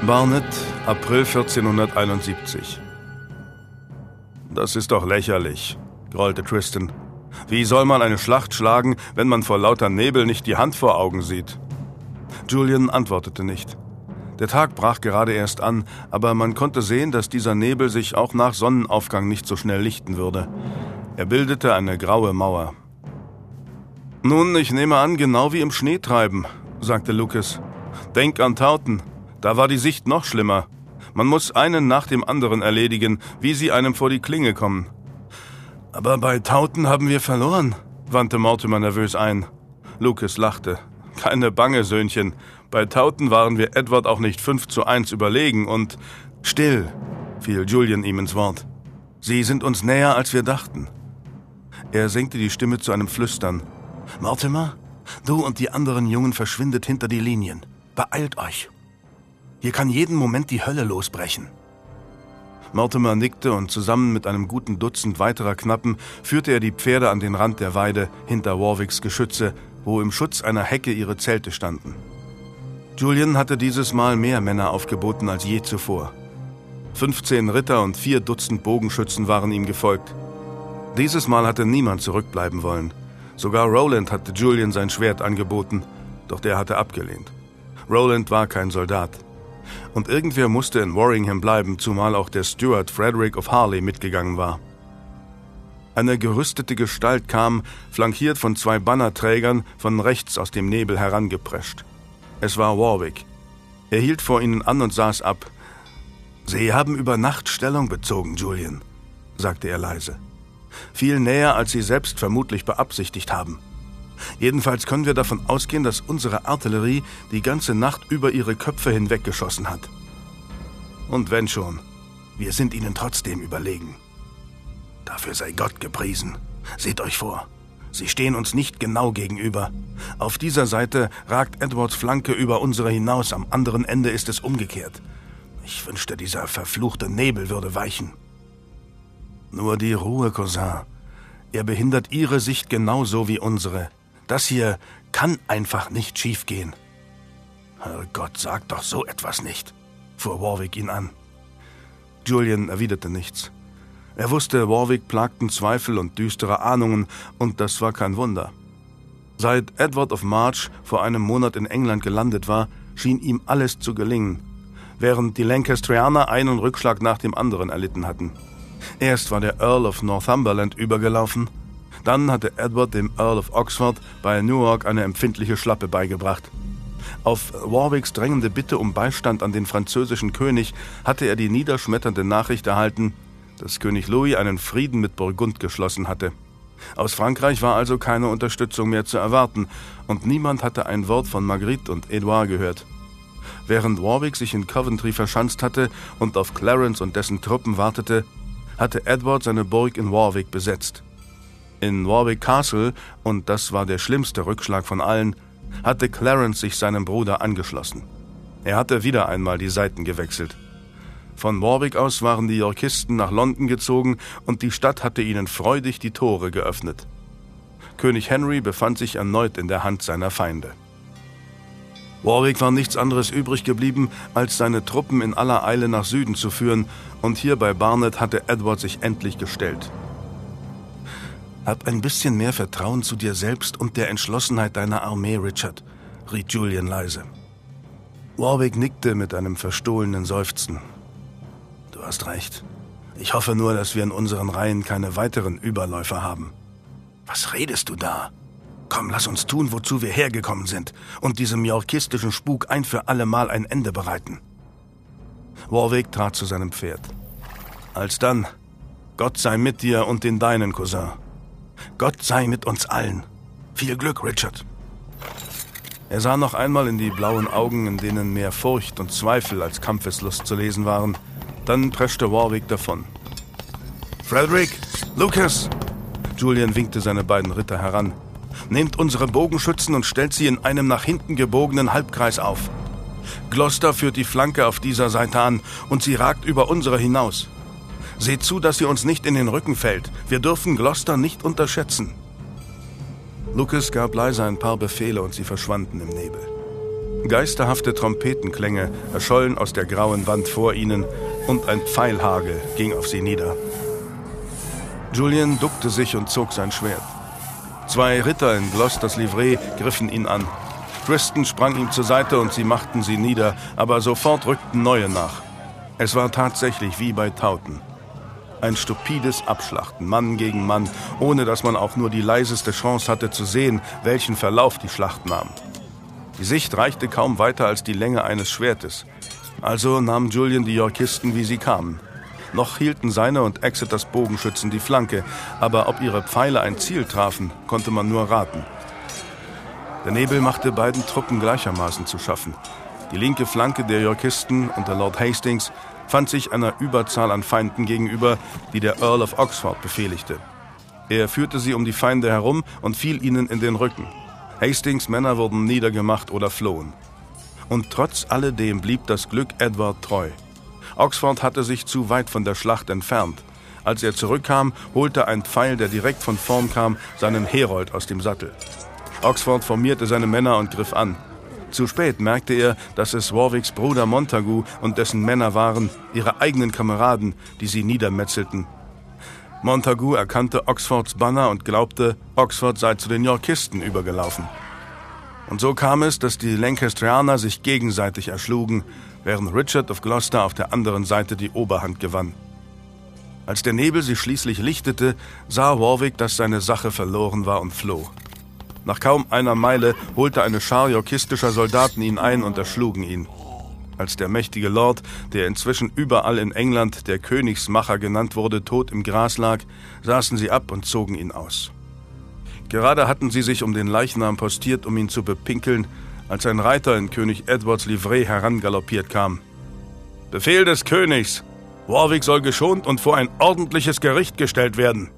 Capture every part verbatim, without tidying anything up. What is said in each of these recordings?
Barnet, April vierzehnhunderteinundsiebzig. »Das ist doch lächerlich«, grollte Tristan. »Wie soll man eine Schlacht schlagen, wenn man vor lauter Nebel nicht die Hand vor Augen sieht?« Julian antwortete nicht. Der Tag brach gerade erst an, aber man konnte sehen, dass dieser Nebel sich auch nach Sonnenaufgang nicht so schnell lichten würde. Er bildete eine graue Mauer. »Nun, ich nehme an, genau wie im Schneetreiben«, sagte Lucas. »Denk an Taunton. Da war die Sicht noch schlimmer. Man muss einen nach dem anderen erledigen, wie sie einem vor die Klinge kommen.« »Aber bei Taunton haben wir verloren«, wandte Mortimer nervös ein. Lucas lachte. »Keine Bange, Söhnchen. Bei Taunton waren wir Edward auch nicht fünf zu eins überlegen und...« »Still«, fiel Julian ihm ins Wort. »Sie sind uns näher, als wir dachten.« Er senkte die Stimme zu einem Flüstern. »Mortimer, du und die anderen Jungen verschwindet hinter die Linien. Beeilt euch. Hier kann jeden Moment die Hölle losbrechen.« Mortimer nickte und zusammen mit einem guten Dutzend weiterer Knappen führte er die Pferde an den Rand der Weide hinter Warwicks Geschütze, wo im Schutz einer Hecke ihre Zelte standen. Julian hatte dieses Mal mehr Männer aufgeboten als je zuvor. Fünfzehn Ritter und vier Dutzend Bogenschützen waren ihm gefolgt. Dieses Mal hatte niemand zurückbleiben wollen. Sogar Roland hatte Julian sein Schwert angeboten, doch der hatte abgelehnt. Roland war kein Soldat. Und irgendwer musste in Warringham bleiben, zumal auch der Steward Frederick of Harley mitgegangen war. Eine gerüstete Gestalt kam, flankiert von zwei Bannerträgern, von rechts aus dem Nebel herangeprescht. Es war Warwick. Er hielt vor ihnen an und saß ab. »Sie haben über Nacht Stellung bezogen, Julian«, sagte er leise. »Viel näher, als Sie selbst vermutlich beabsichtigt haben. Jedenfalls können wir davon ausgehen, dass unsere Artillerie die ganze Nacht über ihre Köpfe hinweggeschossen hat. Und wenn schon, wir sind ihnen trotzdem überlegen. Dafür sei Gott gepriesen. Seht euch vor, sie stehen uns nicht genau gegenüber. Auf dieser Seite ragt Edwards Flanke über unsere hinaus, am anderen Ende ist es umgekehrt. Ich wünschte, dieser verfluchte Nebel würde weichen. Nur die Ruhe, Cousin. Er behindert Ihre Sicht genauso wie unsere. Das hier kann einfach nicht schiefgehen.« »Herrgott, sag doch so etwas nicht«, fuhr Warwick ihn an. Julian erwiderte nichts. Er wusste, Warwick plagten Zweifel und düstere Ahnungen, und das war kein Wunder. Seit Edward of March vor einem Monat in England gelandet war, schien ihm alles zu gelingen, während die Lancastrianer einen Rückschlag nach dem anderen erlitten hatten. Erst war der Earl of Northumberland übergelaufen, dann hatte Edward dem Earl of Oxford bei Newark eine empfindliche Schlappe beigebracht. Auf Warwicks drängende Bitte um Beistand an den französischen König hatte er die niederschmetternde Nachricht erhalten, dass König Louis einen Frieden mit Burgund geschlossen hatte. Aus Frankreich war also keine Unterstützung mehr zu erwarten, und niemand hatte ein Wort von Marguerite und Edouard gehört. Während Warwick sich in Coventry verschanzt hatte und auf Clarence und dessen Truppen wartete, hatte Edward seine Burg in Warwick besetzt. In Warwick Castle, und das war der schlimmste Rückschlag von allen, hatte Clarence sich seinem Bruder angeschlossen. Er hatte wieder einmal die Seiten gewechselt. Von Warwick aus waren die Yorkisten nach London gezogen und die Stadt hatte ihnen freudig die Tore geöffnet. König Henry befand sich erneut in der Hand seiner Feinde. Warwick war nichts anderes übrig geblieben, als seine Truppen in aller Eile nach Süden zu führen, und hier bei Barnet hatte Edward sich endlich gestellt. »Hab ein bisschen mehr Vertrauen zu dir selbst und der Entschlossenheit deiner Armee, Richard«, riet Julian leise. Warwick nickte mit einem verstohlenen Seufzen. »Du hast recht. Ich hoffe nur, dass wir in unseren Reihen keine weiteren Überläufer haben.« »Was redest du da? Komm, lass uns tun, wozu wir hergekommen sind, und diesem yorkistischen Spuk ein für alle Mal ein Ende bereiten.« Warwick trat zu seinem Pferd. »Alsdann, Gott sei mit dir und den deinen, Cousin. Gott sei mit uns allen. Viel Glück, Richard.« Er sah noch einmal in die blauen Augen, in denen mehr Furcht und Zweifel als Kampfeslust zu lesen waren. Dann preschte Warwick davon. »Frederick! Lucas!« Julian winkte seine beiden Ritter heran. »Nehmt unsere Bogenschützen und stellt sie in einem nach hinten gebogenen Halbkreis auf. Gloucester führt die Flanke auf dieser Seite an und sie ragt über unsere hinaus. Seht zu, dass sie uns nicht in den Rücken fällt. Wir dürfen Gloucester nicht unterschätzen.« Lucas gab leise ein paar Befehle und sie verschwanden im Nebel. Geisterhafte Trompetenklänge erschollen aus der grauen Wand vor ihnen und ein Pfeilhagel ging auf sie nieder. Julian duckte sich und zog sein Schwert. Zwei Ritter in Gloucesters Livree griffen ihn an. Tristan sprang ihm zur Seite und sie machten sie nieder, aber sofort rückten neue nach. Es war tatsächlich wie bei Tauten. Ein stupides Abschlachten, Mann gegen Mann, ohne dass man auch nur die leiseste Chance hatte zu sehen, welchen Verlauf die Schlacht nahm. Die Sicht reichte kaum weiter als die Länge eines Schwertes. Also nahm Julian die Yorkisten, wie sie kamen. Noch hielten seine und Exeters Bogenschützen die Flanke, aber ob ihre Pfeile ein Ziel trafen, konnte man nur raten. Der Nebel machte beiden Truppen gleichermaßen zu schaffen. Die linke Flanke der Yorkisten unter Lord Hastings fand sich einer Überzahl an Feinden gegenüber, die der Earl of Oxford befehligte. Er führte sie um die Feinde herum und fiel ihnen in den Rücken. Hastings Männer wurden niedergemacht oder flohen. Und trotz alledem blieb das Glück Edward treu. Oxford hatte sich zu weit von der Schlacht entfernt. Als er zurückkam, holte ein Pfeil, der direkt von vorn kam, seinen Herold aus dem Sattel. Oxford formierte seine Männer und griff an. Zu spät merkte er, dass es Warwicks Bruder Montagu und dessen Männer waren, ihre eigenen Kameraden, die sie niedermetzelten. Montagu erkannte Oxfords Banner und glaubte, Oxford sei zu den Yorkisten übergelaufen. Und so kam es, dass die Lancastrianer sich gegenseitig erschlugen, während Richard of Gloucester auf der anderen Seite die Oberhand gewann. Als der Nebel sich schließlich lichtete, sah Warwick, dass seine Sache verloren war und floh. Nach kaum einer Meile holte eine Schar yorkistischer Soldaten ihn ein und erschlugen ihn. Als der mächtige Lord, der inzwischen überall in England der Königsmacher genannt wurde, tot im Gras lag, saßen sie ab und zogen ihn aus. Gerade hatten sie sich um den Leichnam postiert, um ihn zu bepinkeln, als ein Reiter in König Edwards Livree herangaloppiert kam. »Befehl des Königs! Warwick soll geschont und vor ein ordentliches Gericht gestellt werden.«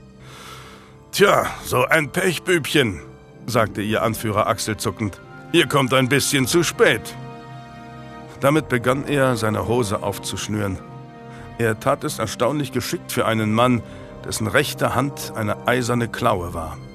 »Tja, so ein Pechbübchen«, sagte ihr Anführer achselzuckend. »Ihr kommt ein bisschen zu spät.« Damit begann er, seine Hose aufzuschnüren. Er tat es erstaunlich geschickt für einen Mann, dessen rechte Hand eine eiserne Klaue war.